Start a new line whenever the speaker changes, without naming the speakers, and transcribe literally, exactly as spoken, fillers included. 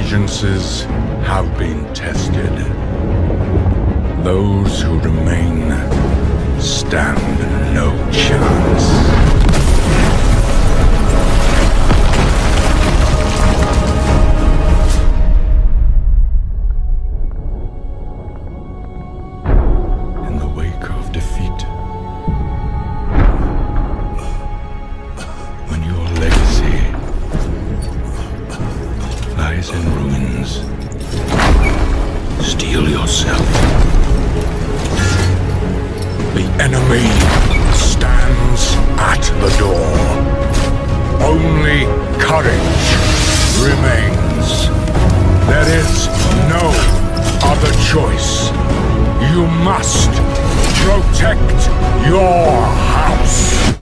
allegiances have been tested. Those who remain stand no chance. Defeat. When your legacy lies in ruins, steel yourself. The enemy stands at the door. Only courage remains. There is no other choice. You must protect your house.